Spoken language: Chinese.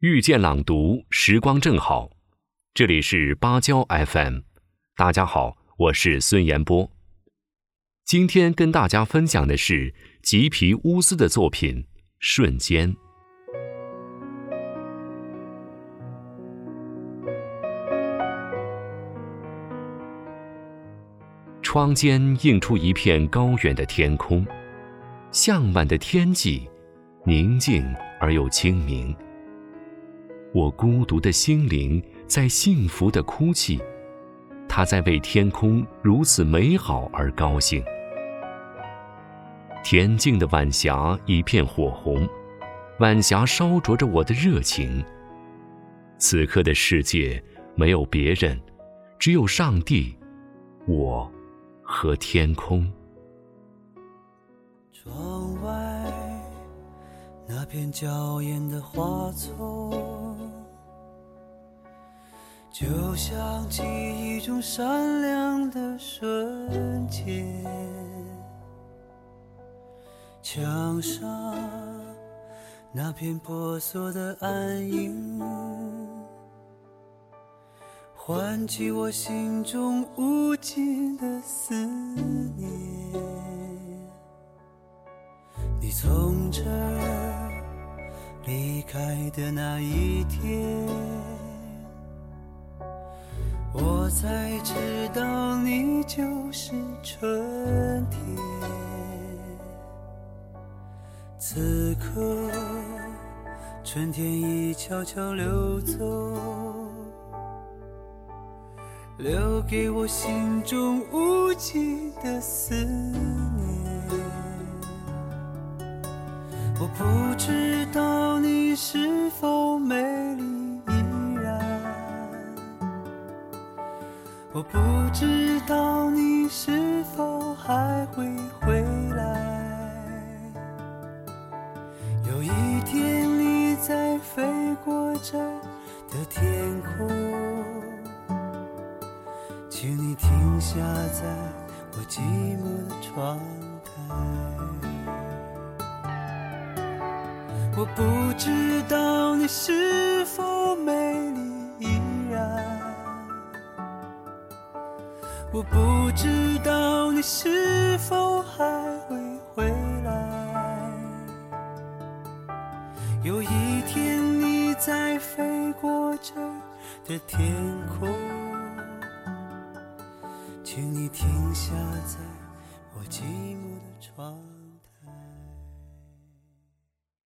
遇见朗读，时光正好。这里是芭蕉 FM， 大家好，我是孙延波。今天跟大家分享的是吉皮乌斯的作品《瞬间》。窗间映出一片高远的天空，向晚的天际，宁静而又清明。我孤独的心灵在幸福地哭泣，它在为天空如此美好而高兴。恬静的晚霞一片火红，晚霞烧灼着我的热情。此刻的世界没有别人，只有上帝，我和天空。 窗外那片娇艳的花丛，就像记忆中闪亮的瞬间。墙上那片婆娑的暗影，唤起我心中无尽的思念。你从这儿离开的那一天，我才知道你就是春天。此刻春天已悄悄溜走，留给我心中无尽的思念。我不知道你是否美丽依然，我不知道你是否还会回来。有一天你在飞过这儿的天空，请你停下在我寂寞的窗台。我不知道你是否美丽依然，我不知道你是否还会回来。有一天你在飞过这儿的天空，请你停下在我寂寞的窗。